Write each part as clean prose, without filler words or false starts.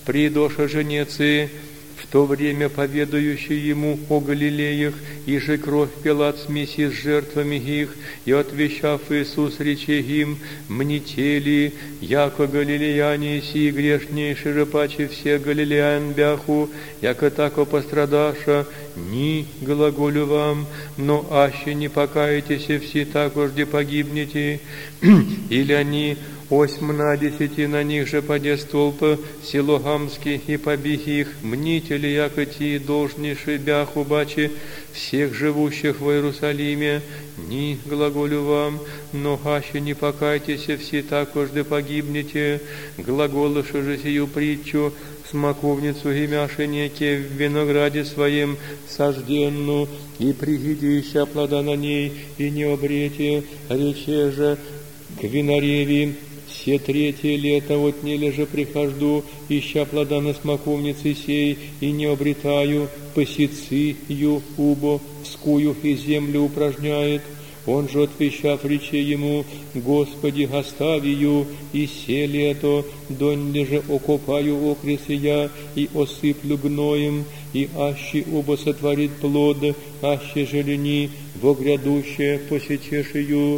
Придоша женецы, в то время поведающий ему о Галилеях, и же кровь Пилат смеси с жертвами их, и отвещав Иисус рече им: мнители, яко галилеяне сии грешнейши же паче всех галилеян бяху, яко тако пострадаша, ни глаголю вам, но аще не покаетесь, все такожде погибнете, или они 18 на них же паде столпа Силогамский и побих их, мнители, яко ти должнейши бяху бачи всех живущих в Иерусалиме, ни глаголю вам, но аще не покайтесь, все такожды погибнете, глаголыша же сию притчу, смоковницу имяши неке в винограде своем сожденну, и пригиди ища плода на ней, и не обрете, рече же к винореви: все 3 лето отнели же прихожду, ища плода на смоковнице сей, и не обретаю, посицию убо, вскую и землю упражняет. Он же, отвещав, рече ему: Господи, оставию, и се лето, донь же окопаю окресы я, и осыплю гноем, и аще оба сотворит плод, аще желени во грядущее посечешию.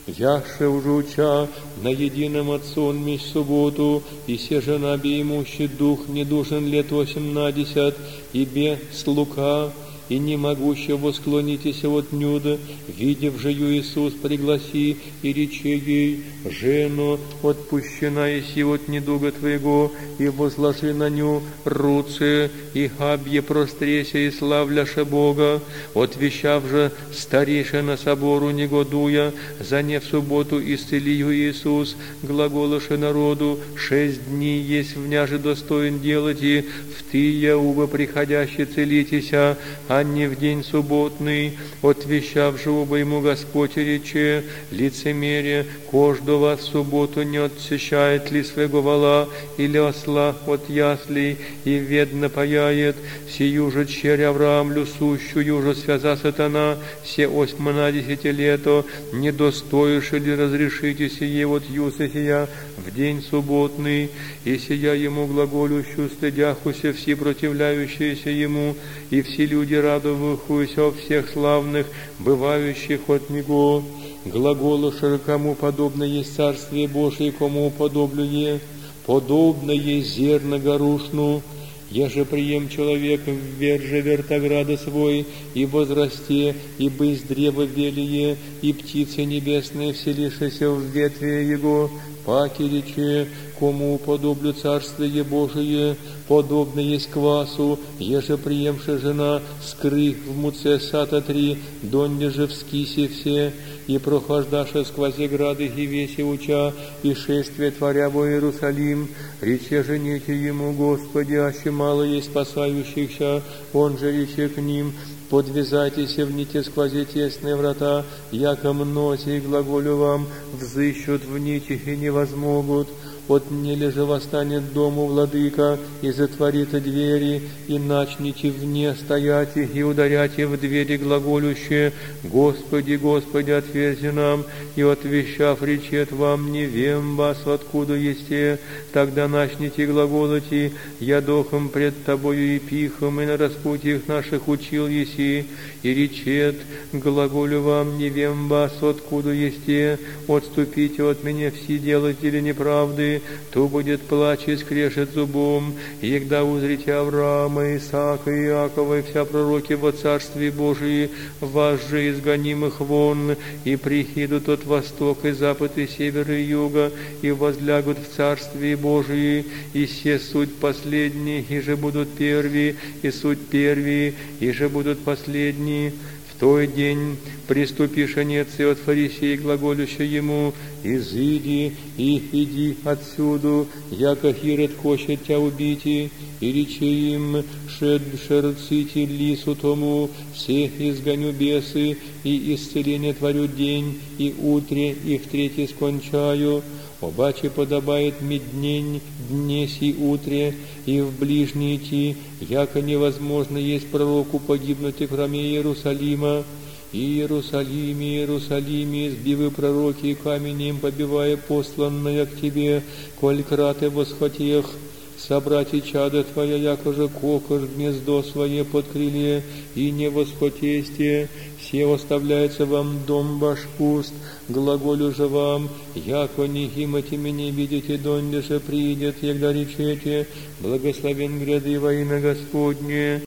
Яше уже уча на едином отцом меж субботу, и се жена беимущий дух не душен лет 18, и бе слука, и не могуще восклонитесь от нюда, видев же Иисус пригласи, и рече ей: жено, отпущена еси от недуга твоего, и возложи на ню руце, и хабье простреся и славляше Бога. Отвещав же старейшина собору негодуя, за не в субботу исцелию Иисус, глаголоше народу: 6 дней есть вняже достоин делать, и в тыя уба приходящий целитеся, а не в день субботный. Отвещав же оба ему Господь рече: лицемерие, кожду вас в субботу не отсещает ли своего вола или осла от яслей, и ведно паяет, сию же черь Авраамлю сущую же связа сатана, се 18 лето, не достоишь ли разрешите сие от юса сия в день субботный, и сия ему глаголющую стыдяхуся все противляющиеся ему, и все люди радовахуся о всех славных, бывающих от него. Глаголу широкому подобно есть Царствие Божие, кому уподоблюе, подобно есть зерна горушну. Еже прием человека вверже вертограда свой, и возрасте, и бысь древо велие, и птицы небесные вселишися в ветви его, паки рече, кому уподоблю Царствие Божие, подобно есть квасу, еже приемша жена скры в муце сата 3, донне же в скисе все, и прохождаша сквозь грады и веси уча, и шествие творя во Иерусалим, рече жените ему: Господи, аще мало есть спасающихся, он же рече к ним: подвязайтесь в нити сквозь тесные врата, яко мнози, глаголю вам, взыщут в нитях и не возмогут. Отнели же восстанет дому владыка, и затворит двери, и начните вне стоять, и ударяйте в двери глаголющие: Господи, Господи, отверзи нам, и отвещав речет вам: не вем вас, откуда есте, тогда начните глаголати: я дохом пред тобою и пихом, и на распутьях наших учил еси, и речет: глаголю вам: не вем вас, откуда есте, отступите от меня все делатели неправды, то будет плач и скрежет зубом, и когда узрите Авраама, Исаака и Иакова и вся пророки во Царстве Божии, вас же изгонимых вон, и прихидут от восток и запад и север и юга, и возлягут в Царстве Божии, и се суть последние, и же будут первые, и суть первые, и же будут последние. В той день приступишь онецы от фарисеи, глаголюща ему: изыди и иди отсюду, яко Ирод хочет тебя убить, и речи им: шерците лису тому, всех изгоню бесы, и исцеление творю день, и утре, и в 3 скончаю. Обаче подобает ми дне сей утре, и в ближний идти, яко невозможно есть пророку погибнуть в храме Иерусалима. Иерусалиме, Иерусалиме, сбивы пророки каменем побивая посланное к тебе, коль краты восхотех собрать и чадо Твоя, якоже кокош гнездо свое под крыле, и не восхотесте, все оставляется вам дом ваш пуст, глаголю же вам, яко не гимати меня видите, донде же приидет, егда речете, благословен гряды во имя Господне.